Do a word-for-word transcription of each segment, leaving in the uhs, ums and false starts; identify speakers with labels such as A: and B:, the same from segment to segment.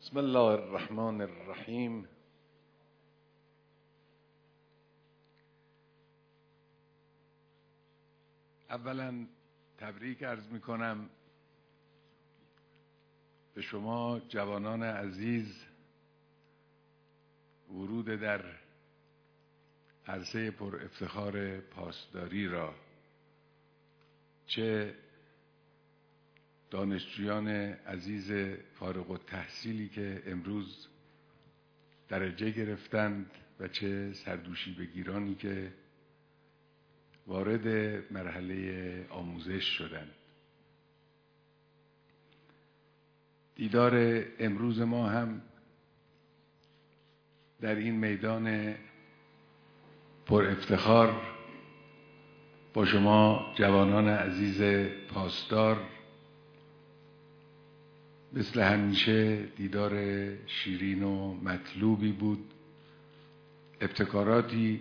A: بسم الله الرحمن الرحیم. اولا تبریک عرض می کنم به شما جوانان عزیز ورود در عرصه پر افتخار پاسداری را، چه دانشجویان عزیز فارغ التحصیلی که امروز درجه گرفتند و چه سردوشی بگیرانی که وارد مرحله آموزش شدند. دیدار امروز ما هم در این میدان پر افتخار با شما جوانان عزیز پاسدار مثل همیشه دیدار شیرین و مطلوبی بود. ابتکاراتی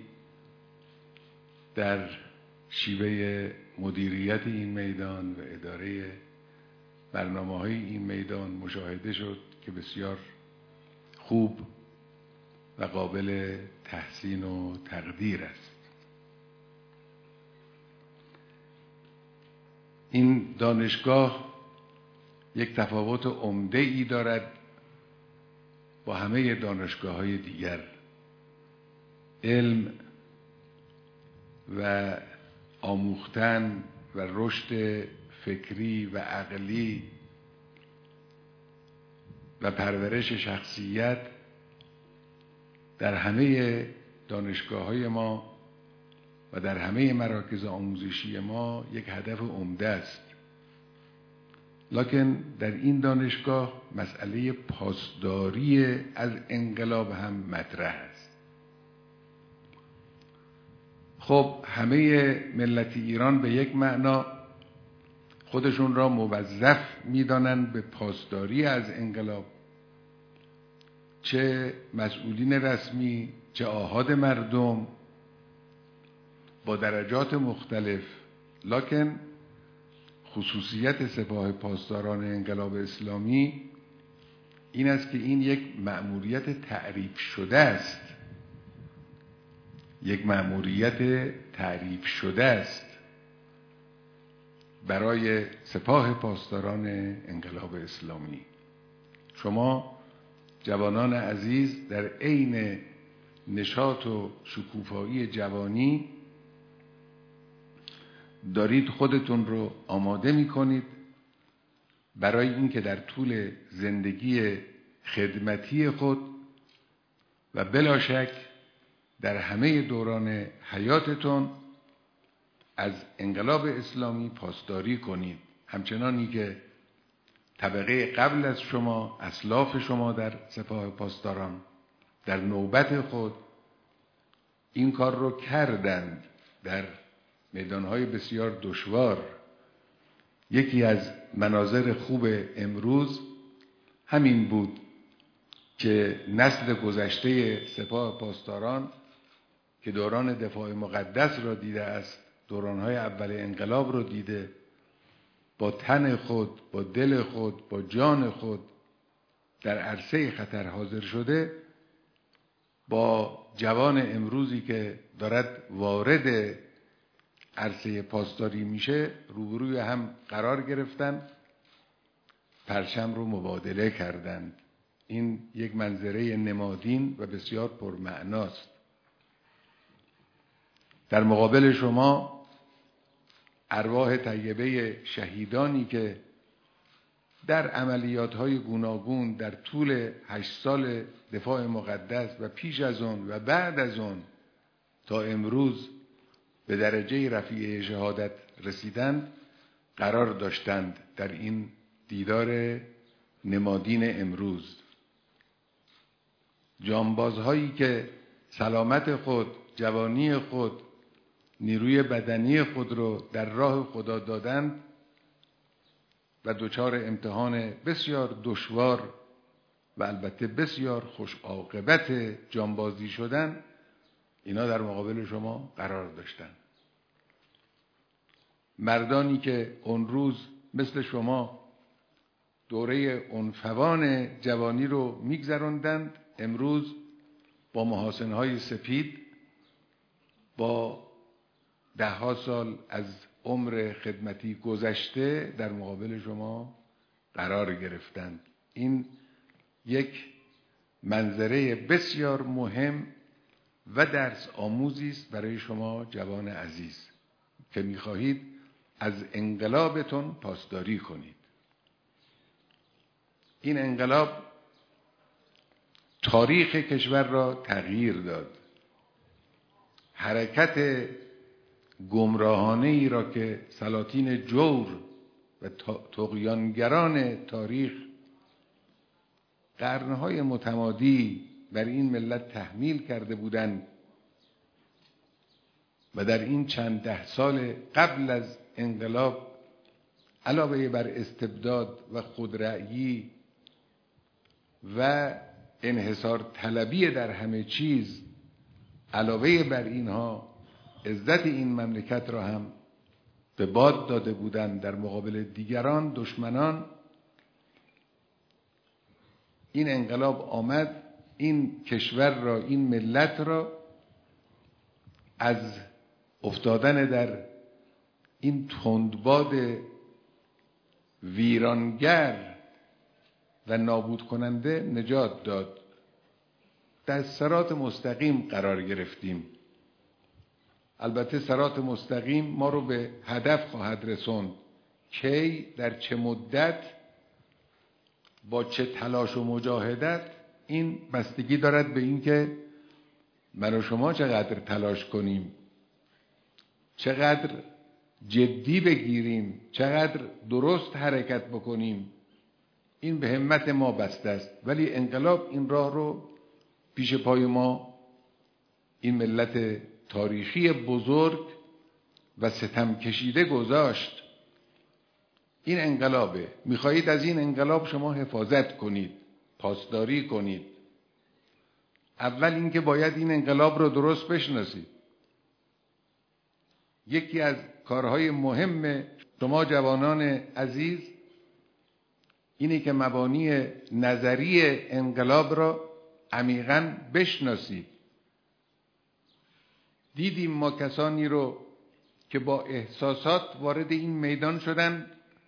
A: در شیوه مدیریت این میدان و اداره برنامه‌های این میدان مشاهده شد که بسیار خوب و قابل تحسین و تقدیر است. این دانشگاه یک تفاوت عمده ای دارد با همه دانشگاه‌های دیگر. علم و آموختن و رشد فکری و عقلی و پرورش شخصیت در همه دانشگاه‌های ما و در همه مراکز آموزشی ما یک هدف عمده است. لکن در این دانشگاه مسئله پاسداری از انقلاب هم مطرح است. خب همه ملت ایران به یک معنا خودشون را موظف می‌دانند به پاسداری از انقلاب، چه مسئولین رسمی چه آحاد مردم با درجات مختلف. لکن خصوصیت سپاه پاسداران انقلاب اسلامی این است که این یک مأموریت تعریف شده است. یک مأموریت تعریف شده است برای سپاه پاسداران انقلاب اسلامی. شما جوانان عزیز در عین نشاط و شکوفایی جوانی دارید خودتون رو آماده می کنید برای اینکه در طول زندگی خدمتی خود و بلا شک در همه دوران حیاتتون از انقلاب اسلامی پاسداری کنید، همچنانی که طبقه قبل از شما، اسلاف شما در سپاه پاسداران در نوبت خود این کار رو کردند در میدانهای بسیار دشوار. یکی از مناظر خوب امروز همین بود که نسل گذشته سپاه پاسداران که دوران دفاع مقدس را دیده است، دورانهای اول انقلاب را دیده، با تن خود، با دل خود، با جان خود در عرصه خطر حاضر شده، با جوان امروزی که دارد وارد عرصه پاسداری میشه روبروی هم قرار گرفتن، پرچم رو مبادله کردند. این یک منظره نمادین و بسیار پرمعناست. در مقابل شما ارواح طیبه شهیدانی که در عملیات‌های گوناگون در طول هشت سال دفاع مقدس و پیش از اون و بعد از اون تا امروز به درجه رفیع شهادت رسیدند قرار داشتند در این دیدار نمادین امروز. جانبازهایی که سلامت خود، جوانی خود، نیروی بدنی خود رو در راه خدا دادند و دچار امتحان بسیار دشوار و البته بسیار خوش عاقبت جانبازی شدند، اینا در مقابل شما قرار داشتند. مردانی که اون روز مثل شما دوره عنفوان جوانی رو میگذراندند. امروز با محاسنهای سپید با ده ها سال از عمر خدمتی گذشته در مقابل شما قرار گرفتند. این یک منظره بسیار مهم و درس آموزی است برای شما جوان عزیز که می‌خواهید از انقلابتون پاسداری کنید. این انقلاب تاریخ کشور را تغییر داد. حرکت گمراهانه ای را که سلاطین جور و طغیانگران تاریخ قرنهای متمادی بر این ملت تحمیل کرده بودند و در این چند ده سال قبل از انقلاب علاوه بر استبداد و خودرأیی و انحصار طلبی در همه چیز، علاوه بر اینها عزت این مملکت را هم به باد داده بودند در مقابل دیگران دشمنان. این انقلاب آمد این کشور را، این ملت را از افتادن در این تندباد ویرانگر و نابود کننده نجات داد. در صراط مستقیم قرار گرفتیم. البته صراط مستقیم ما رو به هدف خواهد رسوند. کی، در چه مدت، با چه تلاش و مجاهدت، این بستگی دارد به این که من و شما چقدر تلاش کنیم، چقدر جدی بگیریم، چقدر درست حرکت بکنیم. این به همت ما بسته است. ولی انقلاب این راه رو پیش پای ما، این ملت تاریخی بزرگ و ستم کشیده گذاشت. این انقلابه. میخواهید از این انقلاب شما حفاظت کنید، پاسداری کنید. اول اینکه باید این انقلاب رو درست بشناسید. یکی از کارهای مهم شما جوانان عزیز اینه که مبانی نظری انقلاب را عمیقاً بشناسید. دیدیم ما کسانی رو که با احساسات وارد این میدان شدن،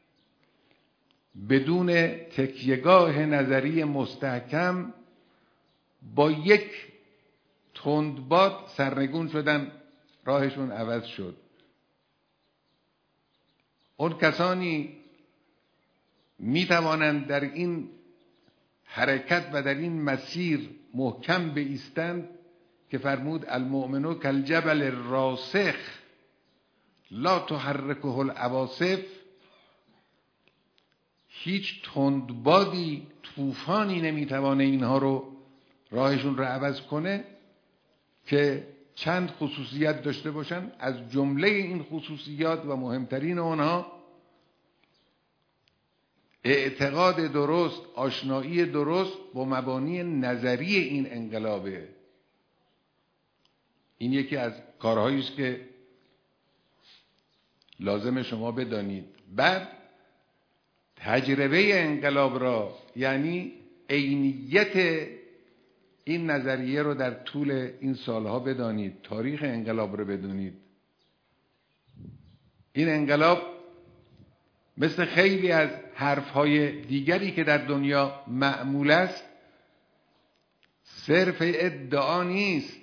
A: بدون تکیهگاه نظری مستحکم با یک تندباد سرنگون شدن، راهشون عوض شد. اون کسانی می توانند در این حرکت و در این مسیر محکم بایستند که فرمود المؤمنو کالجبل الراسخ لا تحرکه العواصف. هیچ تندبادی، طوفانی نمیتوانه اینها رو، راهشون رو عوض کنه که چند خصوصیت داشته باشن. از جمله این خصوصیات و مهمترین آنها اعتقاد درست، آشنایی درست با مبانی نظری این انقلابه. این یکی از کارهایی است که لازم شما بدانید. بعد تجربه انقلاب را، یعنی عینیت این نظریه رو در طول این سالها بدانید. تاریخ انقلاب رو بدونید. این انقلاب مثل خیلی از حرفهای دیگری که در دنیا معمول است صرف ادعا نیست،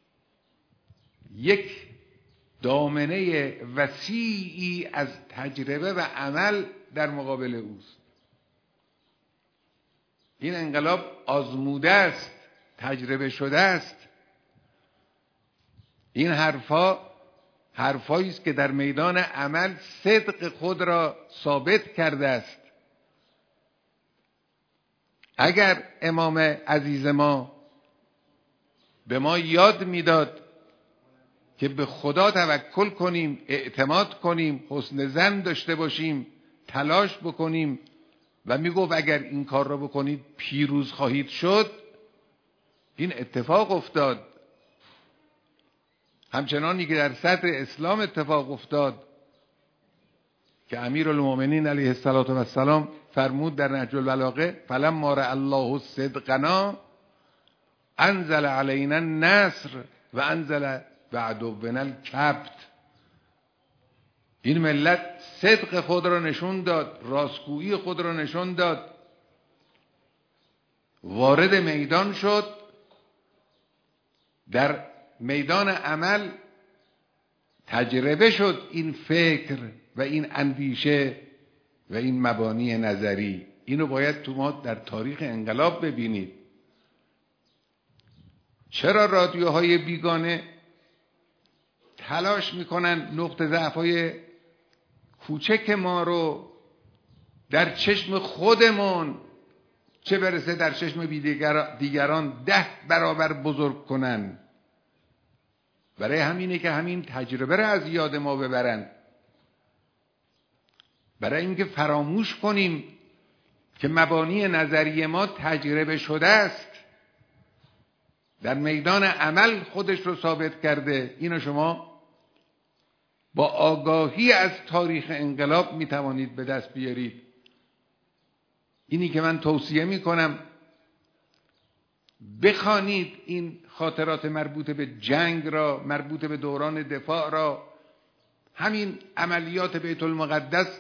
A: یک دامنه وسیعی از تجربه و عمل در مقابل اوست. این انقلاب آزموده است، تجربه شده است. این حرفا حرفایی است که در میدان عمل صدق خود را ثابت کرده است. اگر امام عزیز ما به ما یاد میداد که به خدا توکل کنیم، اعتماد کنیم، حسن ظن داشته باشیم، تلاش بکنیم و میگفت اگر این کار را بکنید پیروز خواهید شد، این اتفاق افتاد. همچنانی که در سطح اسلام اتفاق افتاد که امیرالمومنین علیه السلام فرمود در نهج البلاغه فلما رأى الله صدقنا انزل علینا النصر و انزل بعدونا الکبت. این ملت صدق خود را نشون داد، راستگویی خود را نشون داد، وارد میدان شد، در میدان عمل تجربه شد این فکر و این اندیشه و این مبانی نظری. اینو باید تو ما در تاریخ انقلاب ببینید. چرا رادیوهای بیگانه تلاش میکنن نقطه ضعف‌های کوچک ما رو در چشم خودمون چه برسه در چشم دیگران ده برابر بزرگ کنن؟ برای همینه که همین تجربه رو از یاد ما ببرن، برای اینکه فراموش کنیم که مبانی نظری ما تجربه شده است، در میدان عمل خودش رو ثابت کرده. اینو شما با آگاهی از تاریخ انقلاب میتوانید به دست بیارید. اینی که من توصیه میکنم بخوانید این خاطرات مربوط به جنگ را، مربوط به دوران دفاع را، همین عملیات بیت المقدس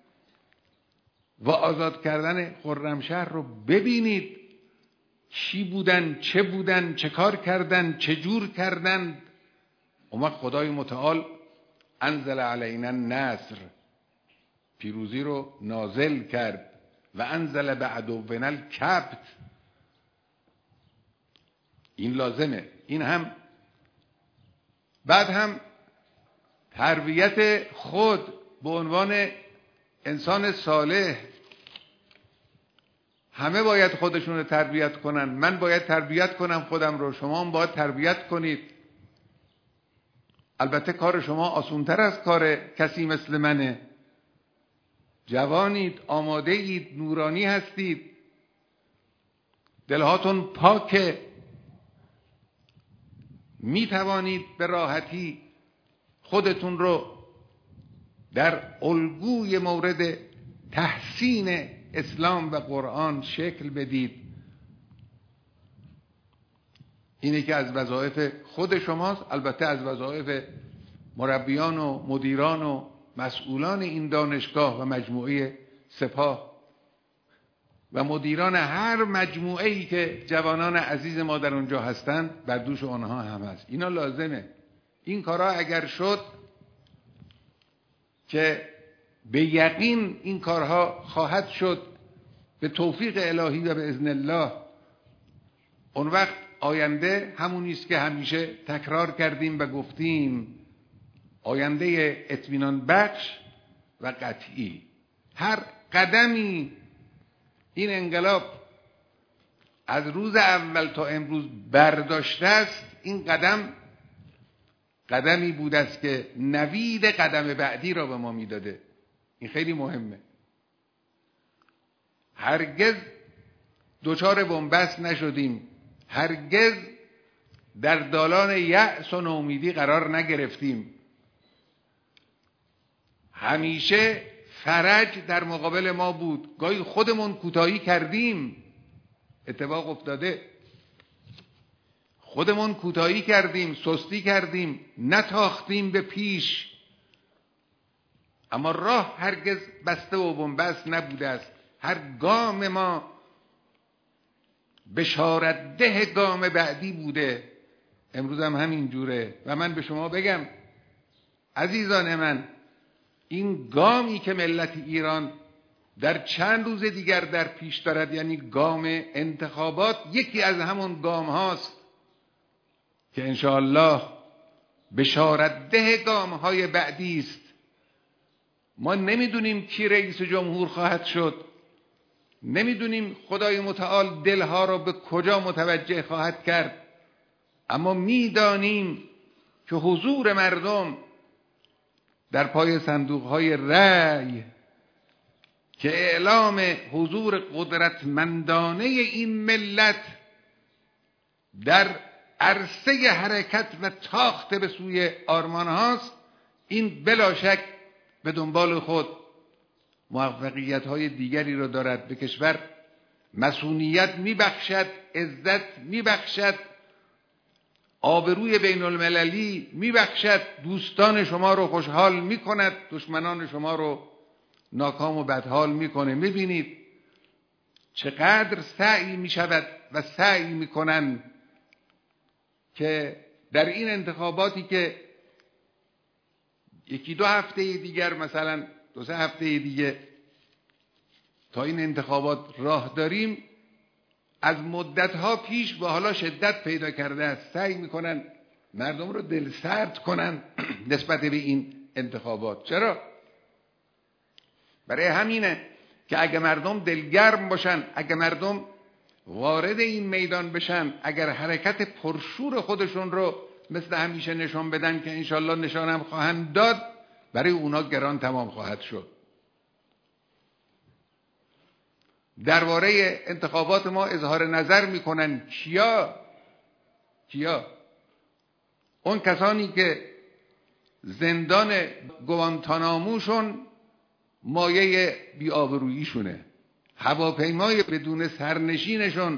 A: و آزاد کردن خرمشهر رو ببینید. چی بودن، چه بودن، چه کار کردن، چه جور کردن. اما خدای متعال انزل علینا النصر، پیروزی رو نازل کرد، و انزل بعدونا الکبت. این لازمه. این هم بعد هم تربیت خود به عنوان انسان صالح. همه باید خودشون رو تربیت کنن. من باید تربیت کنم خودم رو، شما هم باید تربیت کنید. البته کار شما آسان‌تر از کار کسی مثل منه. جوانید، آماده اید، نورانی هستید، دلهاتون پاکه، می توانید به راحتی خودتون رو در الگوی مورد تحسین اسلام و قرآن شکل بدید. اینه که از وظایف خود شماست، البته از وظایف مربیان و مدیران و مسئولان این دانشگاه و مجموعه سپاه و مدیران هر مجموعه ای که جوانان عزیز ما در اونجا هستند، بر دوش آنها هم هست. اینا لازمه. این کارا اگر شد که به یقین این کارها خواهد شد به توفیق الهی و به اذن الله، اون وقت آینده همونی است که همیشه تکرار کردیم و گفتیم، آینده اطمینان بخش و قطعی. هر قدمی این انقلاب از روز اول تا امروز برداشته است، این قدم قدمی بود است که نوید قدم بعدی را به ما میداده. این خیلی مهمه. هرگز دچار بنبست نشدیم، هرگز در دالان یأس و نومیدی قرار نگرفتیم. همیشه فرج در مقابل ما بود. گاهی خودمون کوتاهی کردیم، اتفاق افتاده، خودمون کوتاهی کردیم، سستی کردیم، نتاختیم به پیش، اما راه هرگز بسته و بنبست نبوده است. هر گام ما بشارت ده گام بعدی بوده. امروز هم همین جوره. و من به شما بگم عزیزان من، این گامی که ملت ایران در چند روز دیگر در پیش دارد، یعنی گام انتخابات، یکی از همون گام هاست که انشاءالله بشارت ده گام های بعدی است. ما نمیدونیم کی رئیس جمهور خواهد شد، نمیدونیم خدای متعال دلها را به کجا متوجه خواهد کرد، اما میدانیم که حضور مردم در پای صندوقهای رأی که اعلام حضور قدرتمندانه این ملت در عرصه حرکت و تاخت به سوی آرمان هاست، این بلا شک به دنبال خود موفقیت‌های دیگری را دارد، به کشور مسئولیت میبخشد، عزت میبخشد، آبروی بین المللی میبخشد، دوستان شما رو خوشحال میکند، دشمنان شما رو ناکام و بدحال میکنه. میبینید چقدر سعی میشود و سعی میکنن که در این انتخاباتی که یکی دو هفته دیگر، مثلا دو سه هفته دیگه تا این انتخابات راه داریم، از مدتها پیش و حالا شدت پیدا کرده است، سعی میکنن مردم رو دلسرد کنن نسبت به این انتخابات. چرا؟ برای همینه که اگه مردم دلگرم باشن، اگه مردم وارد این میدان بشن، اگر حرکت پرشور خودشون رو مثل همیشه نشان بدن که انشالله نشان هم خواهند داد، برای اونا گران تمام خواهد شد. درباره انتخابات ما اظهار نظر میکنن کیا؟ کیا؟ اون کسانی که زندان گوانتاناموشون مایه بی‌آبروییشونه، هواپیمای بدون سرنشینشون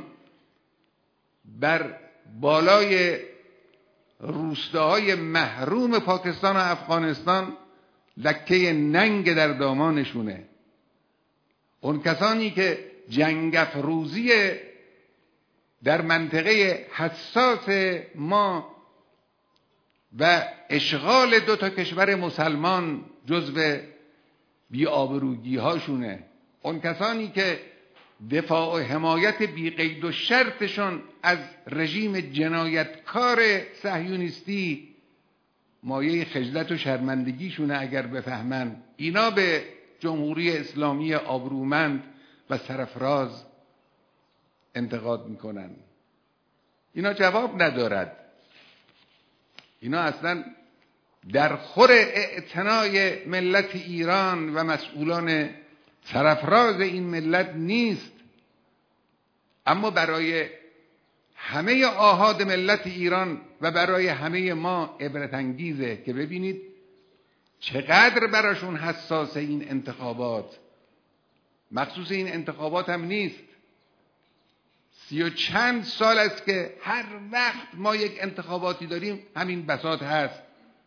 A: بر بالای روستاهای محروم پاکستان و افغانستان لکه ننگ در دامانشونه. اون کسانی که جنگ افروزی در منطقه حساس ما و اشغال دو تا کشور مسلمان جزو بی‌آبرویی هاشونه. اون کسانی که دفاع و حمایت بی قید و شرطشون از رژیم جنایتکار صهیونیستی مایه خجلت و شرمندگیشونه اگر بفهمن. اینا به جمهوری اسلامی آبرومند و سرفراز انتقاد میکنن. اینا جواب ندارد. اینا اصلا در خور اعتنای ملت ایران و مسئولان سرفراز این ملت نیست. اما برای همه آحاد ملت ایران و برای همه ما عبرت انگیزه که ببینید چقدر براشون حساس این انتخابات. مخصوص این انتخابات هم نیست، سی و چند سال است که هر وقت ما یک انتخاباتی داریم همین بساط هست.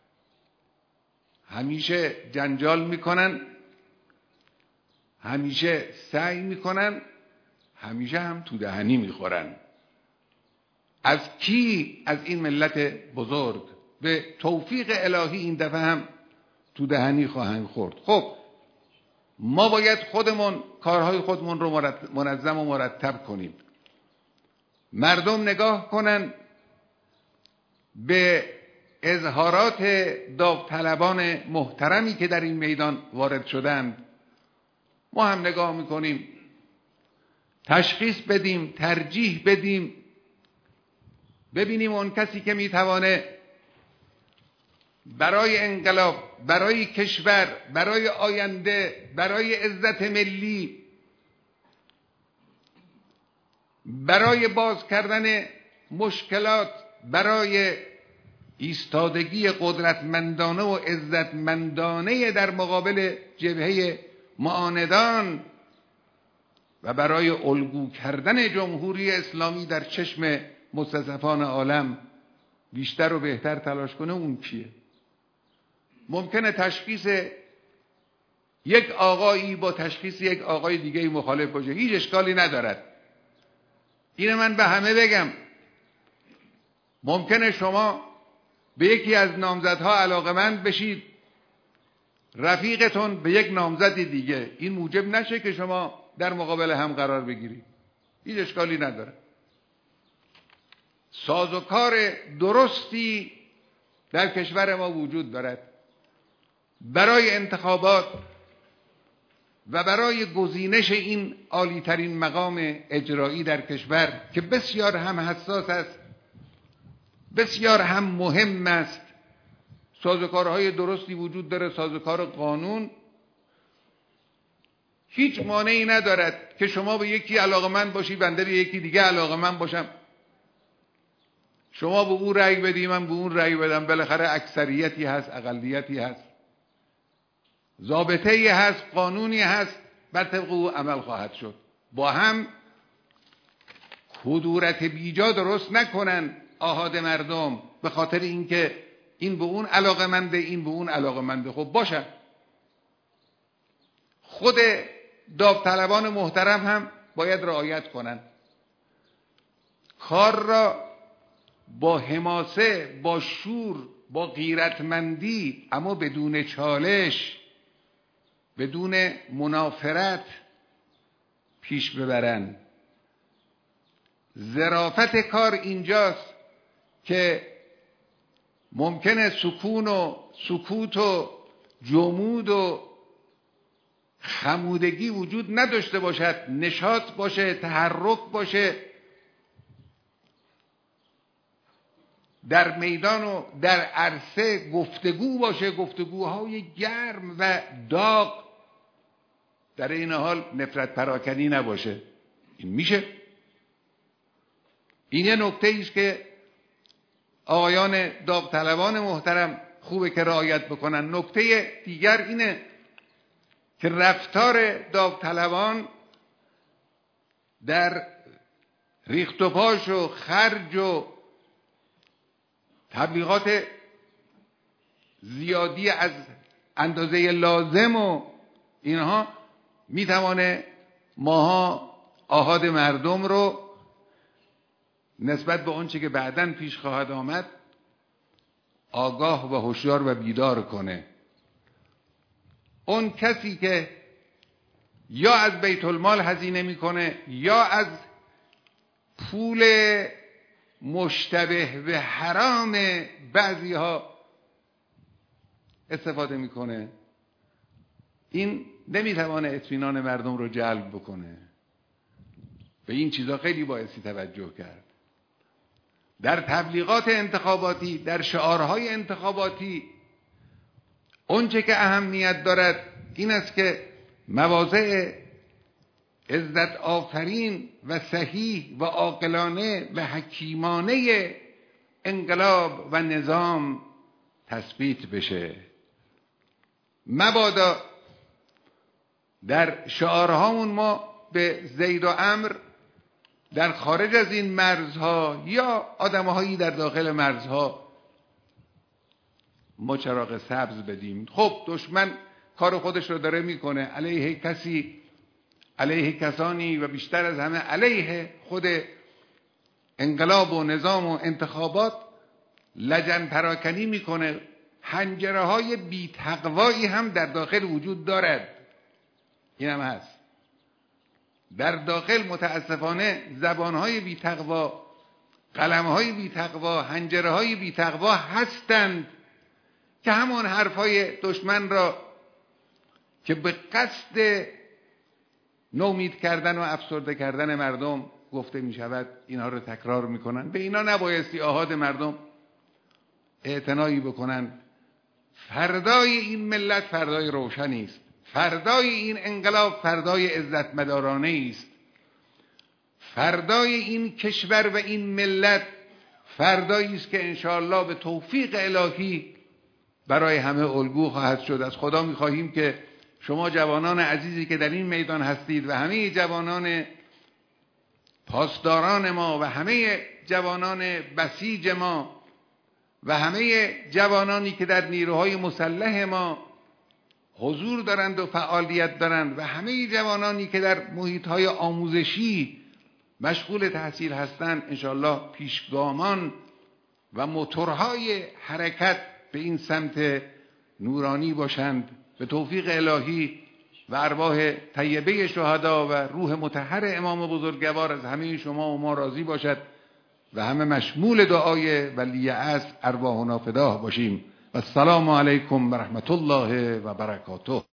A: همیشه جنجال میکنن، همیشه سعی میکنن، همیشه هم تو دهنی میخورن. از کی؟ از این ملت بزرگ. به توفیق الهی این دفعه هم تو دهنی خواهند خورد. خب ما باید خودمون کارهای خودمون رو منظم و مرتب کنیم. مردم نگاه کنن به اظهارات داوطلبان محترمی که در این میدان وارد شدند. ما هم نگاه میکنیم، تشخیص بدیم، ترجیح بدیم، ببینیم اون کسی که میتوانه برای انقلاب، برای کشور، برای آینده، برای عزت ملی، برای باز کردن مشکلات، برای ایستادگی قدرتمندانه و عزتمندانه در مقابل جبهه معاندان و برای الگو کردن جمهوری اسلامی در چشم مستضعفان عالم بیشتر و بهتر تلاش کنه، اون کیه؟ ممکنه تشخیص یک آقایی با تشخیص یک آقای دیگه مخالف باشه، هیچ اشکالی ندارد. اینه من به همه بگم. ممکنه شما به یکی از نامزدها علاقمند بشید، رفیقتون به یک نامزد دیگه، این موجب نشه که شما در مقابل هم قرار بگیرید. هیچ اشکالی نداره. سازوکار درستی در کشور ما وجود دارد برای انتخابات و برای گزینش این عالی‌ترین مقام اجرایی در کشور که بسیار هم حساس است، بسیار هم مهم است. سازوکارهای درستی وجود داره. سازوکار قانون هیچ مانعی ندارد که شما به یکی علاقمند باشی، بنده به یکی دیگه علاقمند باشم، شما به اون رأی بدی، من به اون رأی بدم. بالاخره اکثریتی هست، اقلیتی هست، ضابطه‌ای هست، قانونی هست بر طبق او عمل خواهد شد. با هم کدورت بیجا درست نکنن آحاد مردم به خاطر اینکه این به اون علاقه‌منده، این به اون علاقه‌منده. خب باشن. خود داوطلبان محترم هم باید رعایت کنن. کار را با حماسه، با شور، با غیرتمندی، اما بدون چالش، بدون منافرت پیش ببرن. ظرافت کار اینجاست که ممکنه سکون و سکوت و جمود و خمودگی وجود نداشته باشد، نشاط باشه، تحرک باشه در میدان و در عرصه، گفتگو باشه، گفتگوهای گرم و داغ، در این حال نفرت پراکنی نباشه. این میشه. این یه نکته ایست که آقایان داوطلبان محترم خوبه که رعایت بکنن. نکته دیگر اینه که رفتار داوطلبان در ریخت و پاش و خرج و تبلیغات زیادی از اندازه لازم و اینها میتوانه ماها آحاد مردم رو نسبت به آنچه که بعداً پیش خواهد آمد آگاه و هوشیار و بیدار کنه. اون کسی که یا از بیت المال هزینه میکنه یا از پول مشتبه به حرام بعضی ها استفاده میکنه، این نمیتوانه اطمینان مردم رو جلب بکنه. به این چیزا خیلی بایستی توجه کرد. در تبلیغات انتخاباتی، در شعارهای انتخاباتی، اونچه که اهمیت دارد این است که مواضع عزت آفرین و صحیح و عاقلانه و حکیمانه انقلاب و نظام تثبیت بشه. مبادا در شعارهامون ما به زید و عمرو در خارج از این مرزها یا آدمهایی در داخل مرزها ما چراغ سبز بدیم. خب دشمن کار خودش رو داره میکنه، علیه کسی، علیه کسانی و بیشتر از همه علیه خود انقلاب و نظام و انتخابات لجن پراکنی میکنه. حنجره های بی تقوایی هم در داخل وجود دارد. این هم هست. در داخل متاسفانه زبانهای بی تقوا، قلمهای بی تقوا، حنجرهای بی تقوا هستند که همان حرفهای دشمن را که به قصد نومید کردن و افسرده کردن مردم گفته می شود اینها رو تکرار می کنن. به اینا نبایستی آحاد مردم اعتنایی بکنن. فردای این ملت فردای روشنی است. فردای این انقلاب فردای عزت مدارانه است. فردای این کشور و این ملت فردایی است که انشاءالله به توفیق الهی برای همه الگو خواهد شد. از خدا می‌خواهیم که شما جوانان عزیزی که در این میدان هستید و همه جوانان پاسداران ما و همه جوانان بسیج ما و همه جوانانی که در نیروهای مسلح ما حضور دارند و فعالیت دارند و همه جوانانی که در محیطهای آموزشی مشغول تحصیل هستند انشاءالله پیشگامان و موتورهای حرکت به این سمت نورانی باشند. به توفیق الهی و ارواح طیبه شهدا و روح مطهر امام بزرگوار از همه شما و ما راضی باشد و همه مشمول دعای ولی عصر ارواحنا فداه باشیم. و السلام علیکم و رحمت الله و برکاته.